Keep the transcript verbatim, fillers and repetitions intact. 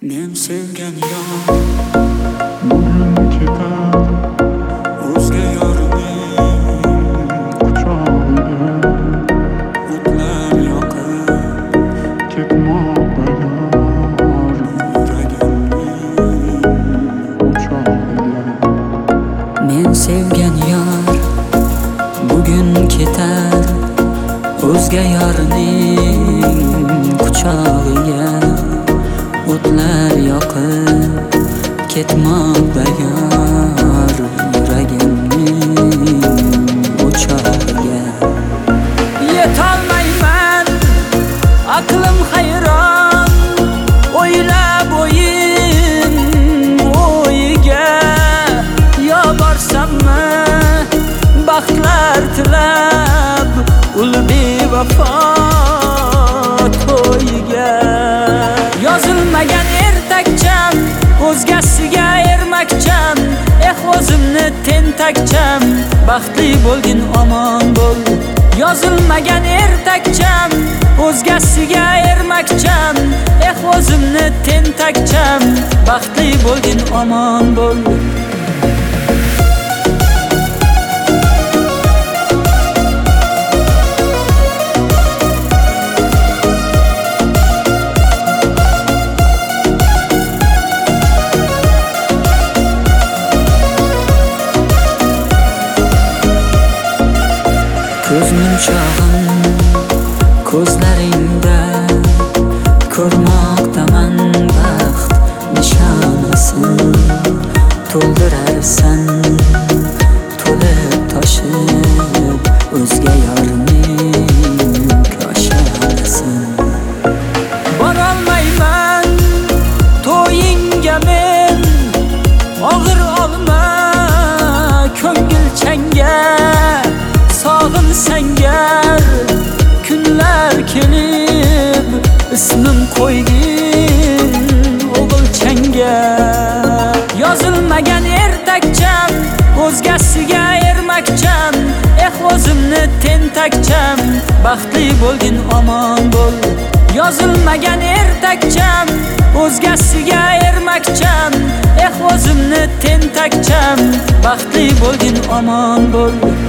Men sevgan yor bugun ketar o'zga yorning quchog'iga. O'tlar yoqib ketmoqda yor yuragimning o'chog'iga. Men sevgan yor bugun ketar o'zga yorning quchog'iga. O'tlar yoqib ketmoqda yor yuragimning o'chog'iga. Yetolmayman, aqlim hayron, o'ylab o'yin o'yiga. Yo borsammi baxtlar tilab ul bevafo to'yiga. Yozilmagan ertakcham, o'zgasiga ermakcham. Eh o'zimni tentakcham, baxtli bo'lgin omon bo'l. Yozilmagan ertakcham, o'zgasiga ermakcham. Eh o'zimni tentakcham, baxtli bo'lgin omon bo'l. Ko'z munchog'im ko'zlaringda ko'rmoqdaman baxt nishonasin. To'ldirarsan to'lib toshib o'zga yorning koshanasin. Borolmayman to'yingga men, og'ir olma ko'ngil changa. Sog'in sangar kunlar kelib ismim qo'ygin o'g'ilchanga. Yozilmagan ertakcham, o'zgasiga ermakcham. Eh o'zimni tentakcham, baxtli bo'lgin omon bo'l. Yozilmagan ertakcham, o'zgasiga ermakcham. Eh o'zimni tentakcham, baxtli bo'lgin omon bo'l.